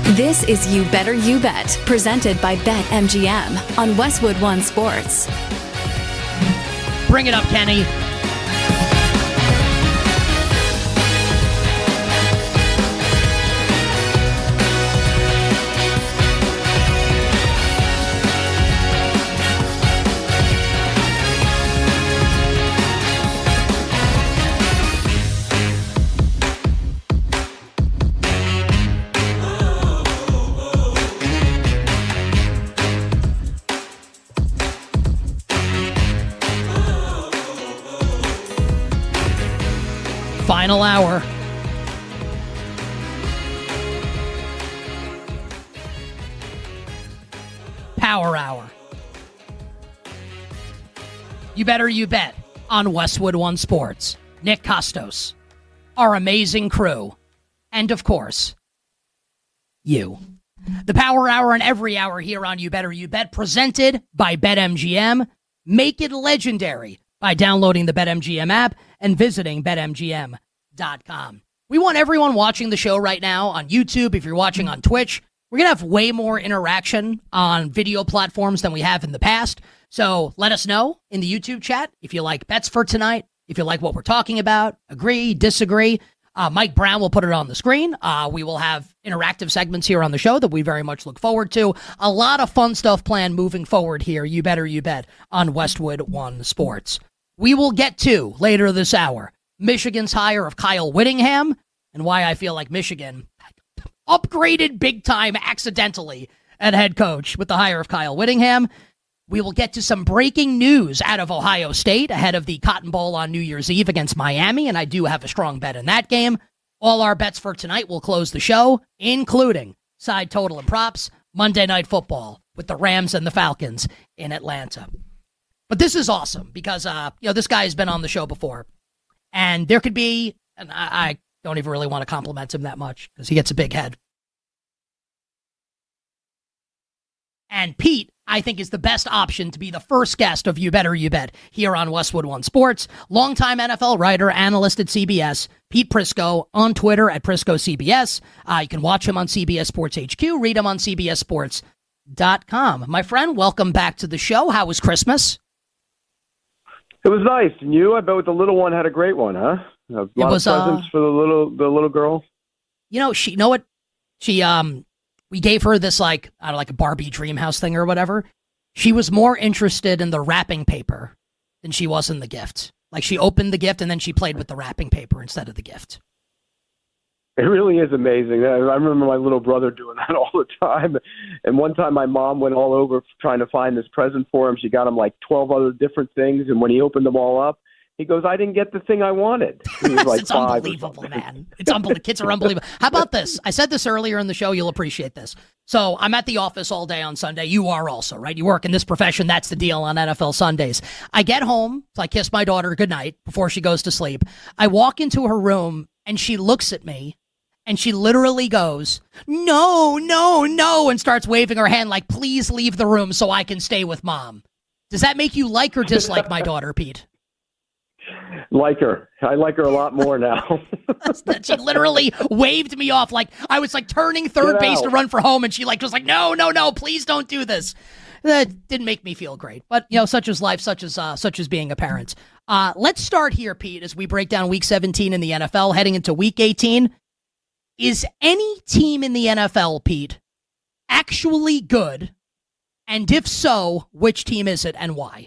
This is You Better You Bet, presented by BetMGM on Westwood One Sports. Bring it up, Kenny. Final hour. Power hour. You Better You Bet on Westwood One Sports. Nick Costos, our amazing crew, and of course, you. The Power Hour and every hour here on You Better You Bet, presented by BetMGM. Make it legendary by downloading the BetMGM app and visiting BetMGM.com. We want everyone watching the show right now on YouTube. If you're watching on Twitch, we're going to have way more interaction on video platforms than we have in the past. So let us know in the YouTube chat if you like bets for tonight, if you like what we're talking about, agree, disagree. Mike Brown will put it on the screen. We will have interactive segments here on the show that we very much look forward to. A lot of fun stuff planned moving forward here. You Better You Bet on Westwood One Sports. We will get to, later this hour, Michigan's hire of Kyle Whittingham and why I feel like Michigan upgraded big time accidentally at head coach with the hire of Kyle Whittingham. We will get to some breaking news out of Ohio State ahead of the Cotton Bowl on New Year's Eve against Miami, and I do have a strong bet in that game. All our bets for tonight will close the show, including side total and props, Monday Night Football with the Rams and the Falcons in Atlanta. But this is awesome because, this guy has been on the show before. And there could be, and I don't even really want to compliment him that much because he gets a big head. And Pete, I think, is the best option to be the first guest of You Better You Bet here on Westwood One Sports. Longtime NFL writer, analyst at CBS, Pete Prisco, on Twitter at PriscoCBS. You can watch him on CBS Sports HQ, read him on CBSSports.com. My friend, welcome back to the show. How was Christmas? It was nice. And you, I bet the little one had a great one, huh? A lot of presents for the little girl. We gave her this like a Barbie dream house thing or whatever. She was more interested in the wrapping paper than she was in the gift. Like she opened the gift and then she played with the wrapping paper instead of the gift. It really is amazing. I remember my little brother doing that all the time. And one time my mom went all over trying to find this present for him. She got him like 12 other different things. And when he opened them all up, he goes, I didn't get the thing I wanted. He was like, it's unbelievable, man. It's unbelievable. Kids are unbelievable. How about this? I said this earlier in the show. You'll appreciate this. So I'm at the office all day on Sunday. You are also, right? You work in this profession. That's the deal on NFL Sundays. I get home. So I kiss my daughter goodnight before she goes to sleep. I walk into her room and she looks at me and she literally goes, no, no, no, and starts waving her hand like, please leave the room so I can stay with mom. Does that make you like or dislike my daughter, Pete? Like her. I like her a lot more now. She literally waved me off like I was like turning third base to run for home, and she like was like, no, no, no, please don't do this. That didn't make me feel great. But, such is life, such as being a parent. Let's start here, Pete, as we break down Week 17 in the NFL, heading into Week 18. Is any team in the NFL, Pete, actually good? And if so, which team is it and why?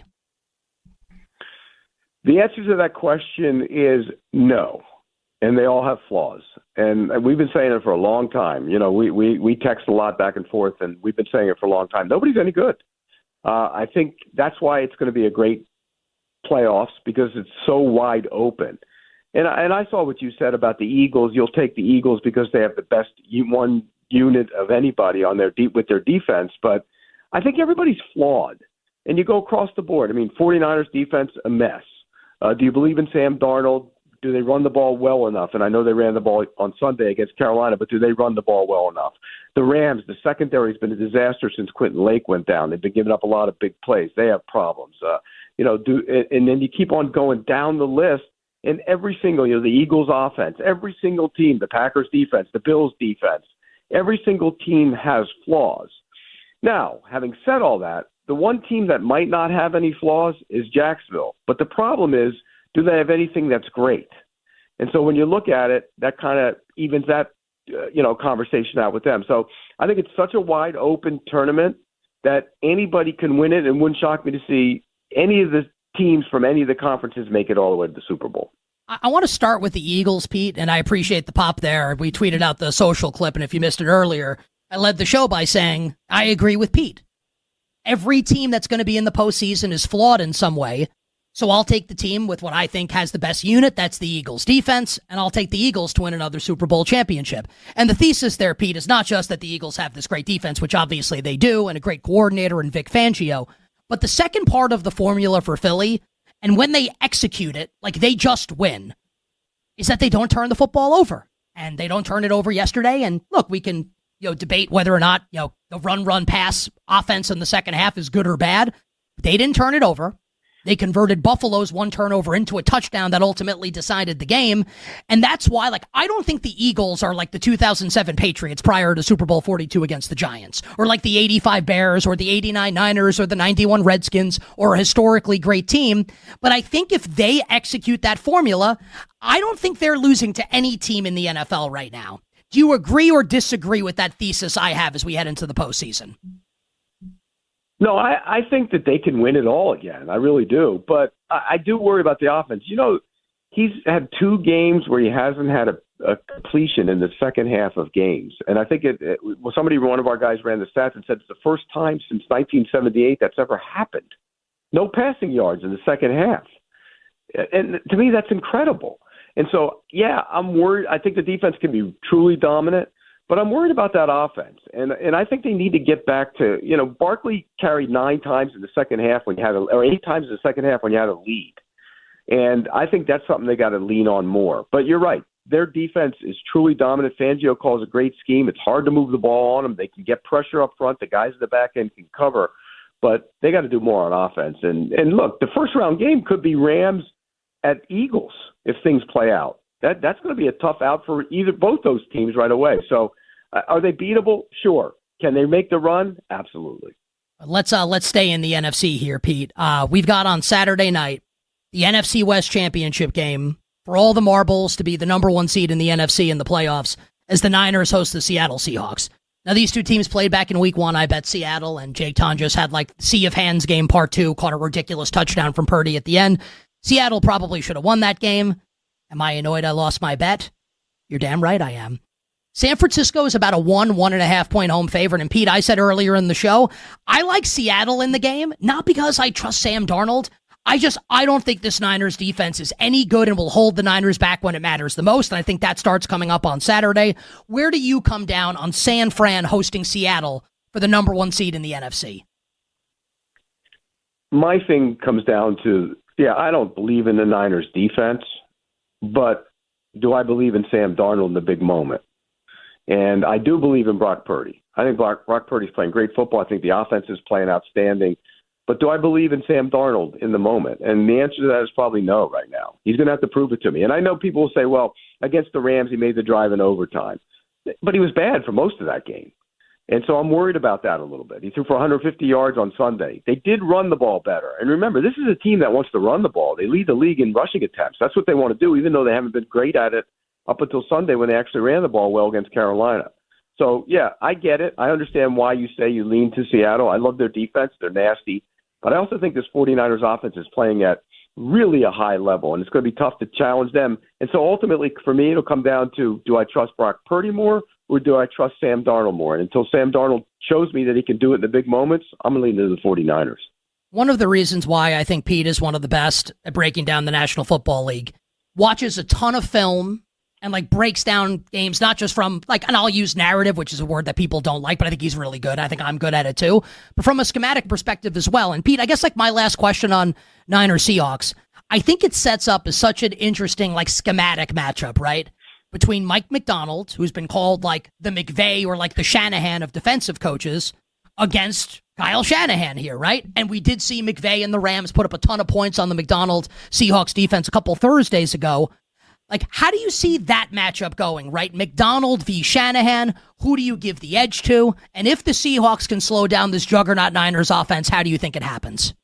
The answer to that question is no, and they all have flaws. And we've been saying it for a long time. We text a lot back and forth, and we've been saying it for a long time. Nobody's any good. I think that's why it's going to be a great playoffs because it's so wide open. And I saw what you said about the Eagles. You'll take the Eagles because they have the best one unit of anybody on with their defense. But I think everybody's flawed. And you go across the board. I mean, 49ers defense, a mess. Do you believe in Sam Darnold? Do they run the ball well enough? And I know they ran the ball on Sunday against Carolina, but do they run the ball well enough? The Rams, the secondary has been a disaster since Quentin Lake went down. They've been giving up a lot of big plays. They have problems. And then you keep on going down the list, and every single, the Eagles offense, every single team, the Packers defense, the Bills defense, Every single team has flaws. Now, having said all that, the one team that might not have any flaws is Jacksonville. But the problem is, do they have anything that's great? And so when you look at it, that kind of evens that conversation out with them. So I think it's such a wide open tournament that anybody can win it, and wouldn't shock me to see any of the teams from any of the conferences make it all the way to the Super Bowl. I want to start with the Eagles, Pete, and I appreciate the pop there. We tweeted out the social clip, and if you missed it earlier, I led the show by saying, I agree with Pete. Every team that's going to be in the postseason is flawed in some way, so I'll take the team with what I think has the best unit. That's the Eagles defense, and I'll take the Eagles to win another Super Bowl championship. And the thesis there, Pete, is not just that the Eagles have this great defense, which obviously they do, and a great coordinator in Vic Fangio, but the second part of the formula for Philly, and when they execute it, like they just win, is that they don't turn the football over. And they don't turn it over yesterday. And look, we can debate whether or not the run, pass offense in the second half is good or bad. They didn't turn it over. They converted Buffalo's one turnover into a touchdown that ultimately decided the game. And that's why, I don't think the Eagles are like the 2007 Patriots prior to Super Bowl 42 against the Giants, or like the 85 Bears, or the 89 Niners, or the 91 Redskins, or a historically great team. But I think if they execute that formula, I don't think they're losing to any team in the NFL right now. Do you agree or disagree with that thesis I have as we head into the postseason? No, I think that they can win it all again. I really do. But I do worry about the offense. He's had 2 games where he hasn't had a completion in the second half of games. And I think one of our guys ran the stats and said it's the first time since 1978 that's ever happened. No passing yards in the second half. And to me, that's incredible. And so, yeah, I'm worried. I think the defense can be truly dominant. But I'm worried about that offense, and I think they need to get back to, Barkley carried 9 times in the second half or 8 times in the second half when you had a lead, and I think that's something they got to lean on more. But you're right, their defense is truly dominant. Fangio calls a great scheme. It's hard to move the ball on them. They can get pressure up front. The guys in the back end can cover, but they got to do more on offense. And look, the first round game could be Rams at Eagles if things play out. That's going to be a tough out for both those teams right away. So, are they beatable? Sure. Can they make the run? Absolutely. Let's stay in the NFC here, Pete. We've got on Saturday night the NFC West Championship game for all the marbles to be the number 1 seed in the NFC in the playoffs as the Niners host the Seattle Seahawks. Now, these 2 teams played back in Week 1. I bet Seattle, and Jake Tonjes had Sea of Hands game part 2, caught a ridiculous touchdown from Purdy at the end. Seattle probably should have won that game. Am I annoyed I lost my bet? You're damn right I am. San Francisco is about a 1.5 point home favorite. And Pete, I said earlier in the show, I like Seattle in the game, not because I trust Sam Darnold. I don't think this Niners defense is any good and will hold the Niners back when it matters the most. And I think that starts coming up on Saturday. Where do you come down on San Fran hosting Seattle for the number 1 seed in the NFC? My thing comes down to, I don't believe in the Niners defense. But do I believe in Sam Darnold in the big moment? And I do believe in Brock Purdy. I think Brock Purdy's playing great football. I think the offense is playing outstanding. But do I believe in Sam Darnold in the moment? And the answer to that is probably no right now. He's going to have to prove it to me. And I know people will say, well, against the Rams, he made the drive in overtime. But he was bad for most of that game. And so I'm worried about that a little bit. He threw for 150 yards on Sunday. They did run the ball better. And remember, this is a team that wants to run the ball. They lead the league in rushing attempts. That's what they want to do, even though they haven't been great at it up until Sunday when they actually ran the ball well against Carolina. So, I get it. I understand why you say you lean to Seattle. I love their defense. They're nasty. But I also think this 49ers offense is playing at really a high level, and it's going to be tough to challenge them. And so ultimately, for me, it'll come down to, do I trust Brock Purdy more or do I trust Sam Darnold more? And until Sam Darnold shows me that he can do it in the big moments, I'm going to lean to the 49ers. One of the reasons why I think Pete is one of the best at breaking down the National Football League, watches a ton of film and breaks down games, not just from and I'll use narrative, which is a word that people don't like, but I think he's really good. I think I'm good at it too, but from a schematic perspective as well. And Pete, I guess my last question on Niners Seahawks, I think it sets up as such an interesting schematic matchup, right? Between Mike Macdonald, who's been called the McVay or the Shanahan of defensive coaches, against Kyle Shanahan here, right? And we did see McVay and the Rams put up a ton of points on the Macdonald Seahawks defense a couple Thursdays ago. Like, how do you see that matchup going, right? McDonald v. Shanahan, who do you give the edge to? And if the Seahawks can slow down this juggernaut Niners offense, how do you think it happens?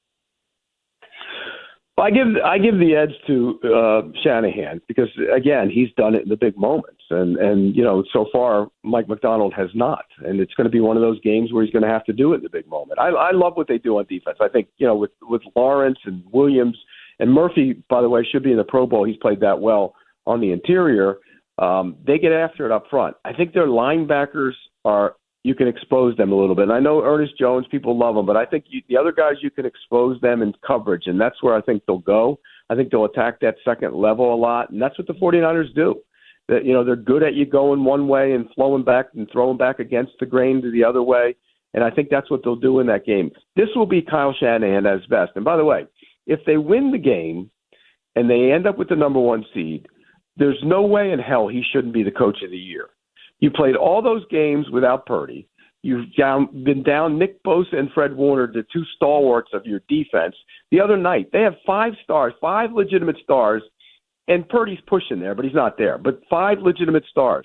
I give the edge to Shanahan because, again, he's done it in the big moments. And so far, Mike McDonald has not. And it's going to be one of those games where he's going to have to do it in the big moment. I love what they do on defense. I think, with Lawrence and Williams and Murphy, by the way, should be in the Pro Bowl. He's played that well on the interior. They get after it up front. I think their linebackers you can expose them a little bit. And I know Ernest Jones, people love him, but I think the other guys, you can expose them in coverage, and that's where I think they'll go. I think they'll attack that second level a lot, and that's what the 49ers do. They're good at you going one way and flowing back and throwing back against the grain to the other way, and I think that's what they'll do in that game. This will be Kyle Shanahan at his best. And by the way, if they win the game and they end up with the number one seed, there's no way in hell he shouldn't be the coach of the year. You played all those games without Purdy. You've been down Nick Bosa and Fred Warner, the two stalwarts of your defense. The other night, they have 5 stars, 5 legitimate stars, and Purdy's pushing there, but he's not there. But 5 legitimate stars.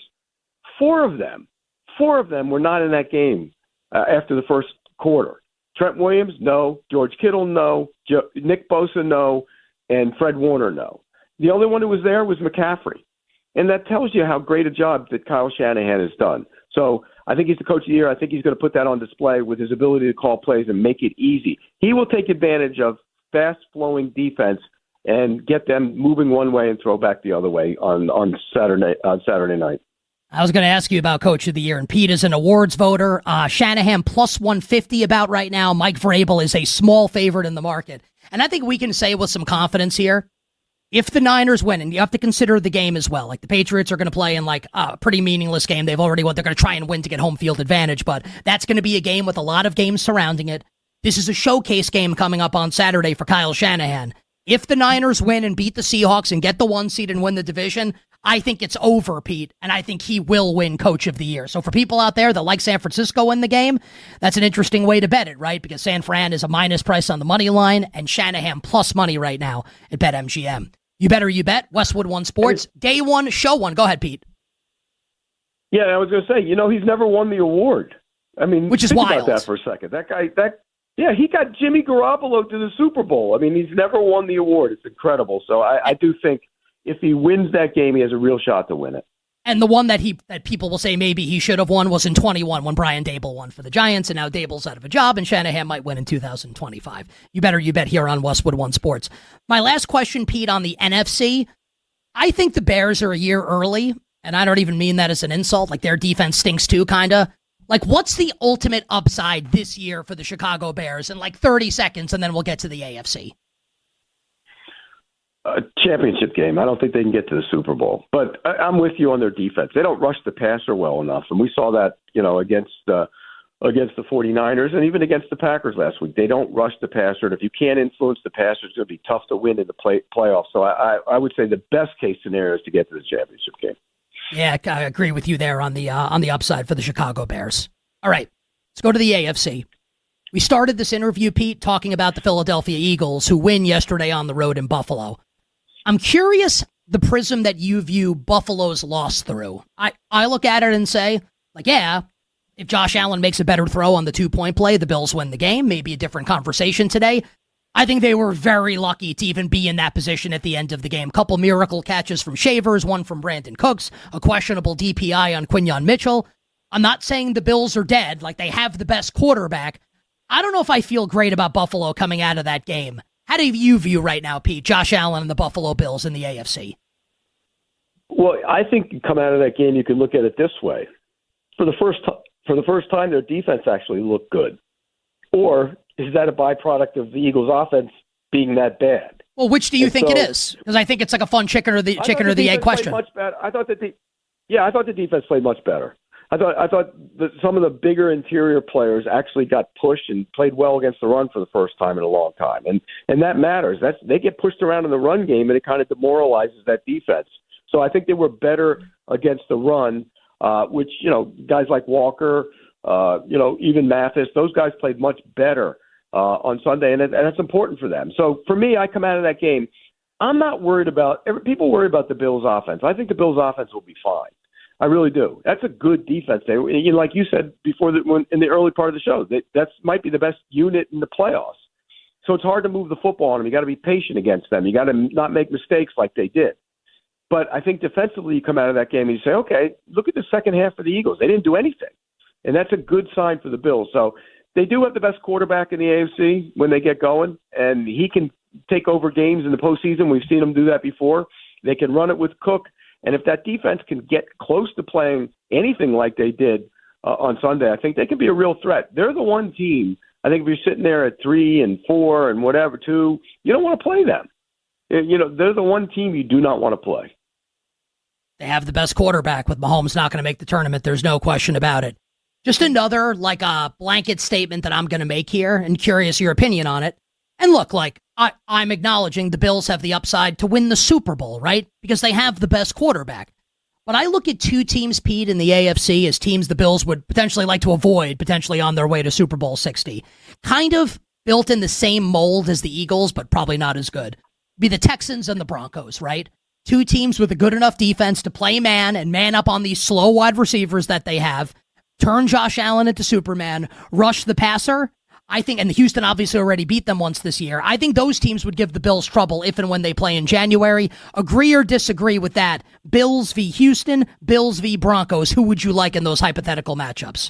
4 of them were not in that game after the first quarter. Trent Williams, no. George Kittle, no. Nick Bosa, no. And Fred Warner, no. The only one who was there was McCaffrey. And that tells you how great a job that Kyle Shanahan has done. So I think he's the coach of the year. I think he's going to put that on display with his ability to call plays and make it easy. He will take advantage of fast-flowing defense and get them moving one way and throw back the other way on Saturday night. I was going to ask you about Coach of the Year, and Pete is an awards voter. Shanahan plus 150 about right now. Mike Vrabel is a small favorite in the market. And I think we can say with some confidence here, if the Niners win, and you have to consider the game as well, like the Patriots are going to play in like a pretty meaningless game. They've already won. They're going to try and win to get home field advantage, but that's going to be a game with a lot of games surrounding it. This is a showcase game coming up on Saturday for Kyle Shanahan. If the Niners win and beat the Seahawks and get the 1 seed and win the division, I think it's over, Pete, and I think he will win Coach of the Year. So for people out there that like San Francisco in the game, that's an interesting way to bet it, right? Because San Fran is a minus price on the money line, and Shanahan plus money right now at BetMGM. You better you bet. Westwood One Sports, day one, show one. Go ahead, Pete. Yeah, I was going to say, he's never won the award. I mean, which is think wild. about that for a second. He got Jimmy Garoppolo to the Super Bowl. I mean, he's never won the award. It's incredible. So I do think if he wins that game, he has a real shot to win it. And the one that people will say maybe he should have won was in 21 when Brian Dable won for the Giants, and now Dable's out of a job, and Shanahan might win in 2025. You better you bet here on Westwood One Sports. My last question, Pete, on the NFC. I think the Bears are a year early, and I don't even mean that as an insult. Like, their defense stinks too, kind of. Like, what's the ultimate upside this year for the Chicago Bears in like 30 seconds, and then we'll get to the AFC? A championship game. I don't think they can get to the Super Bowl. But I'm with you on their defense. They don't rush the passer well enough, and we saw that, against the 49ers and even against the Packers last week. They don't rush the passer, and if you can't influence the passer, it's going to be tough to win in the playoffs. So I would say the best case scenario is to get to the championship game. Yeah, I agree with you there on the upside for the Chicago Bears. All right, let's go to the AFC. We started this interview, Pete, talking about the Philadelphia Eagles, who win yesterday on the road in Buffalo. I'm curious the prism that you view Buffalo's loss through. I look at it and say, like, yeah, if Josh Allen makes a better throw on the 2-point play, the Bills win the game. Maybe a different conversation today. I think they were very lucky to even be in that position at the end of the game. Couple miracle catches from Shavers, one from Brandon Cooks, a questionable DPI on Quinyon Mitchell. I'm not saying the Bills are dead, like they have the best quarterback. I don't know if I feel great about Buffalo coming out of that game. How do you view right now, Pete, Josh Allen and the Buffalo Bills in the AFC? Well, I think you come out of that game, you can look at it this way. For the first time, their defense actually looked good. Or is that a byproduct of the Eagles' offense being that bad? Well, which do you think it is? Because I think it's like a fun chicken or the egg question. Much better. I thought the defense played much better. I thought that some of the bigger interior players actually got pushed and played well against the run for the first time in a long time, and that matters. They get pushed around in the run game, and it kind of demoralizes that defense. So I think they were better against the run, which guys like Walker, even Mathis, those guys played much better on Sunday, and that's important for them. So for me, I come out of that game. I'm not worried about people worry about the Bills' offense. I think the Bills' offense will be fine. I really do. That's a good defense. Like you said before, in the early part of the show, that might be the best unit in the playoffs. So it's hard to move the football on them. You got to be patient against them. You got to not make mistakes like they did. But I think defensively, you come out of that game and you say, okay, look at the second half of the Eagles. They didn't do anything, and that's a good sign for the Bills. So they do have the best quarterback in the AFC when they get going, and he can take over games in the postseason. We've seen him do that before. They can run it with Cook. And if that defense can get close to playing anything like they did on Sunday, I think they can be a real threat. They're the one team, I think if you're sitting there at 3 and 4 and whatever, 2, you don't want to play them. They're the one team you do not want to play. They have the best quarterback with Mahomes not going to make the tournament. There's no question about it. Just another, like a blanket statement that I'm going to make here and curious your opinion on it. And look, I'm acknowledging the Bills have the upside to win the Super Bowl, right? Because they have the best quarterback. But I look at two teams, Pete, in the AFC as teams the Bills would potentially like to avoid, potentially on their way to Super Bowl 60. Kind of built in the same mold as the Eagles, but probably not as good. Be the Texans and the Broncos, right? Two teams with a good enough defense to play man and man up on these slow wide receivers that they have, turn Josh Allen into Superman, rush the passer. I think, and Houston obviously already beat them once this year. I think those teams would give the Bills trouble if and when they play in January. Agree or disagree with that? Bills v. Houston, Bills v. Broncos. Who would you like in those hypothetical matchups?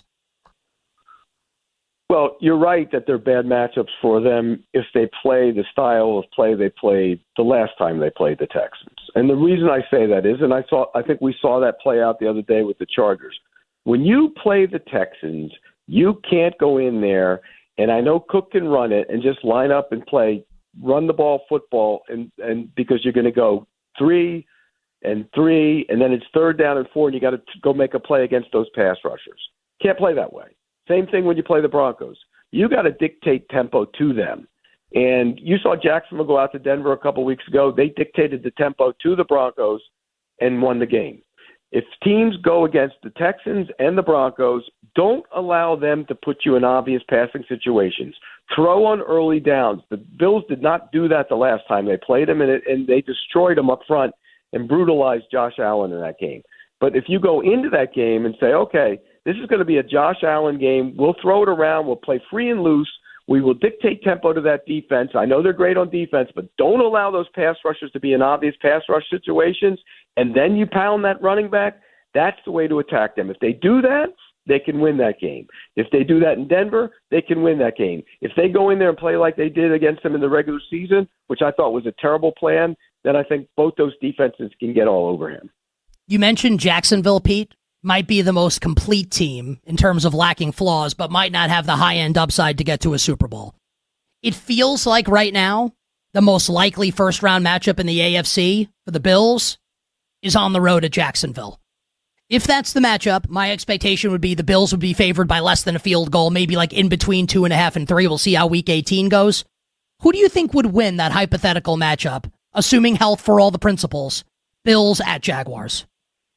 Well, you're right that they're bad matchups for them if they play the style of play they played the last time they played the Texans. And the reason I say that is, and I think we saw that play out the other day with the Chargers. When you play the Texans, you can't go in there. And I know Cook can run it and just line up and run the ball football, and because you're going to go 3 and 3, and then it's 3rd down and 4, and you got to go make a play against those pass rushers. Can't play that way. Same thing when you play the Broncos. You got to dictate tempo to them. And you saw Jacksonville go out to Denver a couple weeks ago. They dictated the tempo to the Broncos and won the game. If teams go against the Texans and the Broncos, don't allow them to put you in obvious passing situations. Throw on early downs. The Bills did not do that the last time they played them, and they destroyed them up front and brutalized Josh Allen in that game. But if you go into that game and say, okay, this is going to be a Josh Allen game, we'll throw it around, we'll play free and loose, we will dictate tempo to that defense. I know they're great on defense, but don't allow those pass rushers to be in obvious pass rush situations, and then you pound that running back. That's the way to attack them. If they do that, they can win that game. If they do that in Denver, they can win that game. If they go in there and play like they did against them in the regular season, which I thought was a terrible plan, then I think both those defenses can get all over him. You mentioned Jacksonville, Pete. Might be the most complete team in terms of lacking flaws, but might not have the high-end upside to get to a Super Bowl. It feels like right now the most likely first-round matchup in the AFC for the Bills is on the road at Jacksonville. If that's the matchup, my expectation would be the Bills would be favored by less than a field goal, maybe like in between 2.5 and 3. We'll see how Week 18 goes. Who do you think would win that hypothetical matchup, assuming health for all the principals, Bills at Jaguars?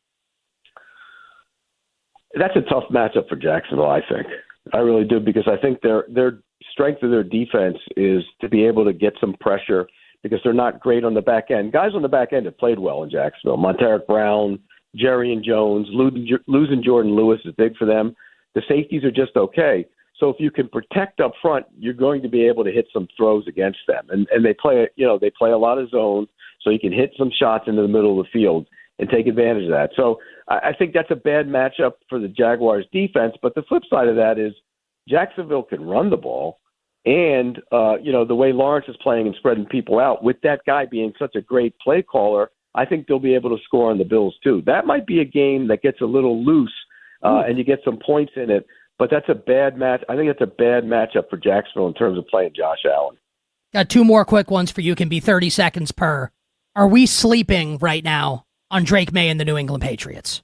That's a tough matchup for Jacksonville, I think. I really do, because I think their strength of their defense is to be able to get some pressure because they're not great on the back end. Guys on the back end have played well in Jacksonville. Montaric Brown, Jerry and Jones, losing Jordan Lewis is big for them. The safeties are just okay. So if you can protect up front, you're going to be able to hit some throws against them. And they play a lot of zone, so you can hit some shots into the middle of the field and take advantage of that. So I think that's a bad matchup for the Jaguars defense. But the flip side of that is Jacksonville can run the ball. And, the way Lawrence is playing and spreading people out, with that guy being such a great play caller, I think they'll be able to score on the Bills too. That might be a game that gets a little loose and you get some points in it. But that's a bad match. I think it's a bad matchup for Jacksonville in terms of playing Josh Allen. Got two more quick ones for you. Can be 30 seconds per. Are we sleeping right now on Drake May and the New England Patriots?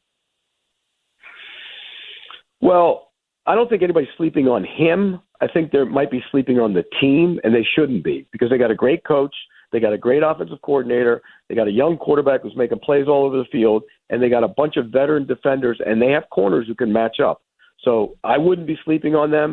Well, I don't think anybody's sleeping on him. I think they might be sleeping on the team, and they shouldn't be, because they got a great coach, they got a great offensive coordinator, they got a young quarterback who's making plays all over the field, and they got a bunch of veteran defenders, and they have corners who can match up. So I wouldn't be sleeping on them.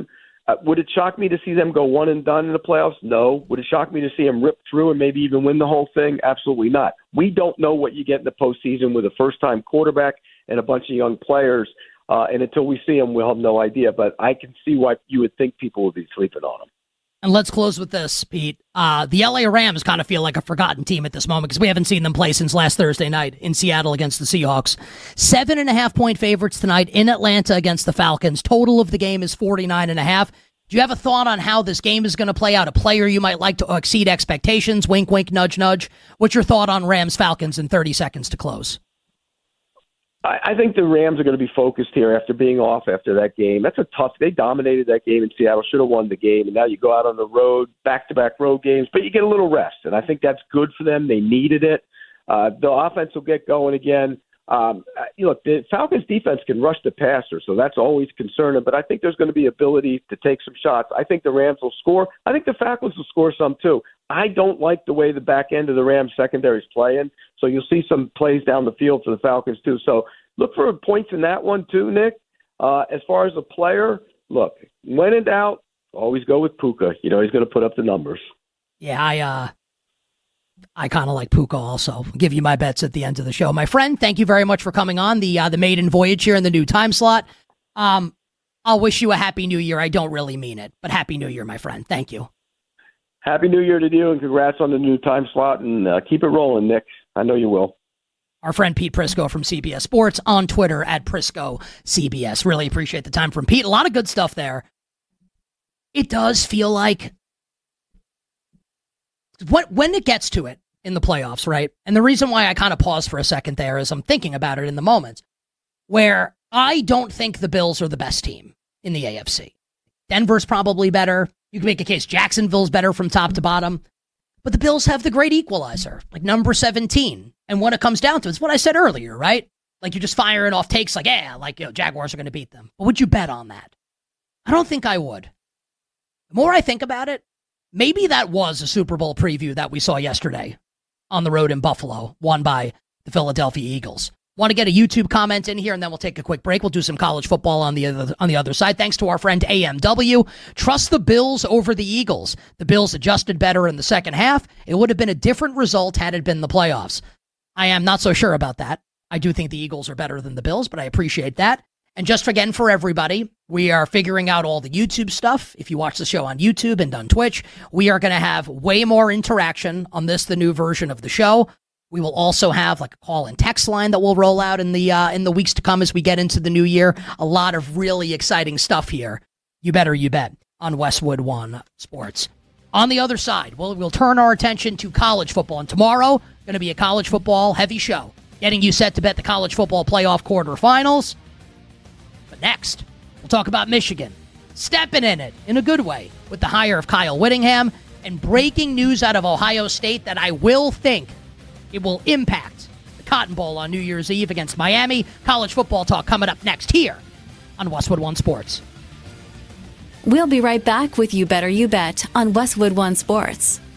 Would it shock me to see them go one and done in the playoffs? No. Would it shock me to see them rip through and maybe even win the whole thing? Absolutely not. We don't know what you get in the postseason with a first-time quarterback and a bunch of young players. And until we see them, we'll have no idea. But I can see why you would think people would be sleeping on them. And let's close with this, Pete. The LA Rams kind of feel like a forgotten team at this moment because we haven't seen them play since last Thursday night in Seattle against the Seahawks. 7.5-point favorites tonight in Atlanta against the Falcons. Total of the game is 49.5. Do you have a thought on how this game is going to play out? A player you might like to exceed expectations? Wink, wink, nudge, nudge. What's your thought on Rams-Falcons in 30 seconds to close? I think the Rams are going to be focused here after being off after that game. That's a tough. They dominated that game in Seattle, should have won the game, and now you go out on the road, back-to-back road games, but you get a little rest, and I think that's good for them. They needed it. The offense will get going again. Look, the Falcons' defense can rush the passer, so that's always concerning, but I think there's going to be ability to take some shots. I think the Rams will score. I think the Falcons will score some, too. I don't like the way the back end of the Rams secondary is playing, so you'll see some plays down the field for the Falcons, too. So look for points in that one, too, Nick. As far as a player, look, when in doubt, always go with Puka. You know, he's going to put up the numbers. Yeah, I kind of like Puka also. I'll give you my bets at the end of the show. My friend, thank you very much for coming on the maiden voyage here in the new time slot. I'll wish you a Happy New Year. I don't really mean it, but Happy New Year, my friend. Thank you. Happy New Year to you, and congrats on the new time slot, and keep it rolling, Nick. I know you will. Our friend Pete Prisco from CBS Sports on Twitter at Prisco CBS. Really appreciate the time from Pete. A lot of good stuff there. It does feel like when it gets to it in the playoffs, right? And the reason why I kind of pause for a second there is I'm thinking about it in the moment where I don't think the Bills are the best team in the AFC. Denver's probably better. You can make a case Jacksonville's better from top to bottom. But the Bills have the great equalizer, like number 17. And when it comes down to it, it's what I said earlier, right? Like you're just firing off takes like, Jaguars are going to beat them. But would you bet on that? I don't think I would. The more I think about it, maybe that was a Super Bowl preview that we saw yesterday on the road in Buffalo, won by the Philadelphia Eagles. Want to get a YouTube comment in here, and then we'll take a quick break. We'll do some college football on the other side. Thanks to our friend AMW. Trust the Bills over the Eagles. The Bills adjusted better in the second half. It would have been a different result had it been the playoffs. I am not so sure about that. I do think the Eagles are better than the Bills, but I appreciate that. And just again for everybody, we are figuring out all the YouTube stuff. If you watch the show on YouTube and on Twitch, we are going to have way more interaction on this, the new version of the show. We will also have like a call and text line that will roll out in the weeks to come as we get into the new year. A lot of really exciting stuff here. You bet on Westwood One Sports. On the other side, we'll turn our attention to college football. And tomorrow, going to be a college football heavy show, getting you set to bet the college football playoff quarterfinals. But next, we'll talk about Michigan, stepping in it in a good way with the hire of Kyle Whittingham, and breaking news out of Ohio State that I will think it will impact the Cotton Bowl on New Year's Eve against Miami. College football talk coming up next here on Westwood One Sports. We'll be right back with You Better You Bet on Westwood One Sports.